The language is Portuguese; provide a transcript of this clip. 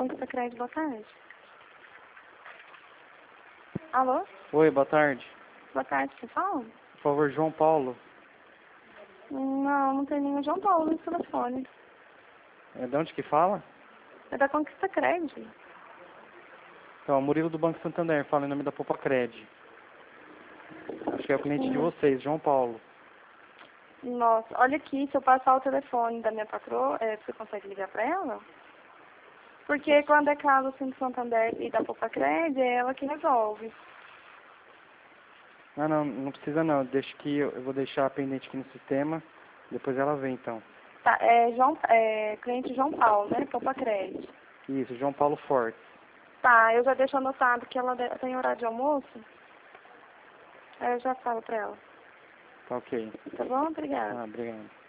Conquista Crédito, boa tarde. Alô? Oi, boa tarde. Boa tarde, você fala? Por favor, João Paulo. Não, não tem nenhum João Paulo no telefone. É de onde que fala? É da Conquista Crédito. Então, Murilo do Banco Santander, fala em nome da Popacred. Acho que é o cliente de vocês, João Paulo. Nossa, olha aqui, se eu passar o telefone da minha patroa, você consegue ligar pra ela? Porque quando é caso assim do Santander e da Popacred, é ela que resolve. Ah, não, não precisa não. Deixa que eu vou deixar pendente aqui no sistema. Depois ela vem, então. Tá, cliente João Paulo, né? Popacred. Isso, João Paulo Fortes. Tá, eu já deixo anotado que ela tem horário de almoço. Aí eu já falo pra ela. Tá ok. Tá bom? Obrigada. Ah, obrigado.